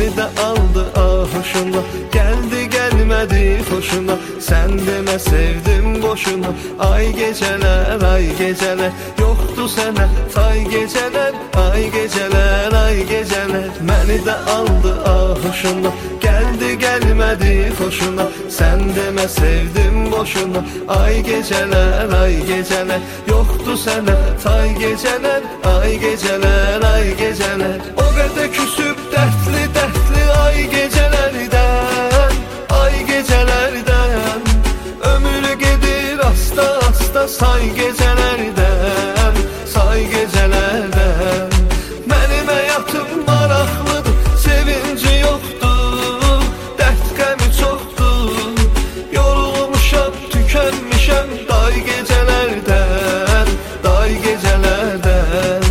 məni də aldı ahuşuna. Gəldi gəlmədi xoşuna, sən demə sevdim boşuna. Ay gecələr, ay gecələr, yoxdur sənə tay gecələr. Ay gecələr, ay gecələr, məni də aldı ahuşuna. Gəldi gəlmədi xoşuna, sən demə sevdim boşuna. Ay gecələr, ay gecələr, yoxdur sənə tay gecələr. Ay gecələr, ay gecələr, o qədər küsüb dərdli dərdli ay gecələrdən. Ay gecələrdən, ömür gedir asta asta say gecələrdən. Say gecələrdən, mənim həyatım maraqlıdır, sevinci yoxdur, dərd qəmi çoxdur. Yorulmuşam, tükənmişəm day gecələrdən, day gecələrdən.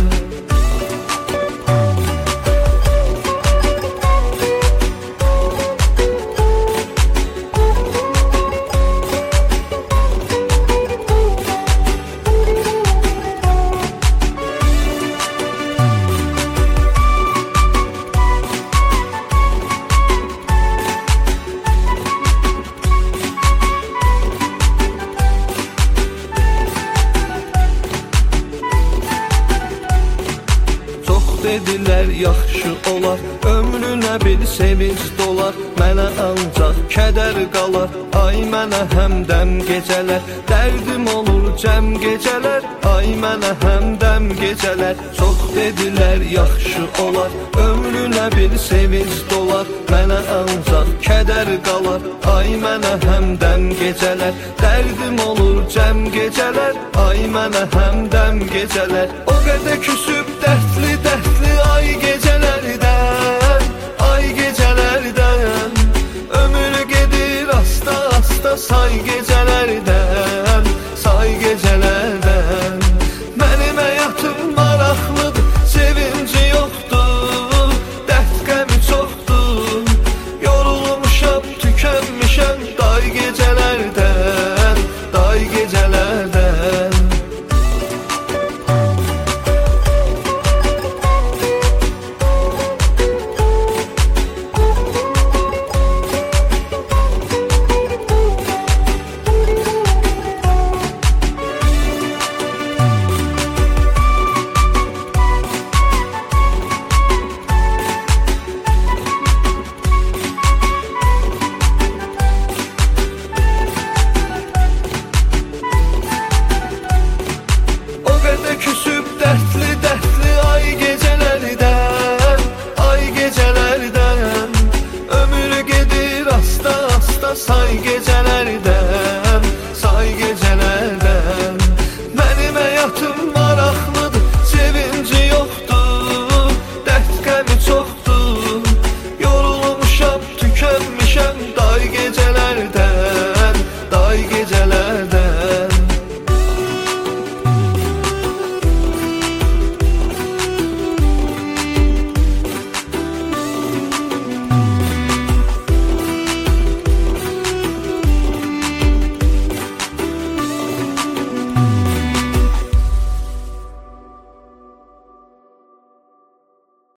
Dedilər yaxşı olar, ömrünə bir sevinç dolar. Mənə ancaq kədər qalar, ay mənə həmdəm gecələr. Dərdim olur cəm gecələr, ay mənə həmdəm gecələr. Çox dedilər yaxşı olar, ömrünə bir sevinç dolar. Mənə ancaq kədər qalar, ay mənə həmdəm gecələr. Dərdim olur cəm gecələr, ay mənə həmdəm gecələr. O qədər küsüb dərdli dərdli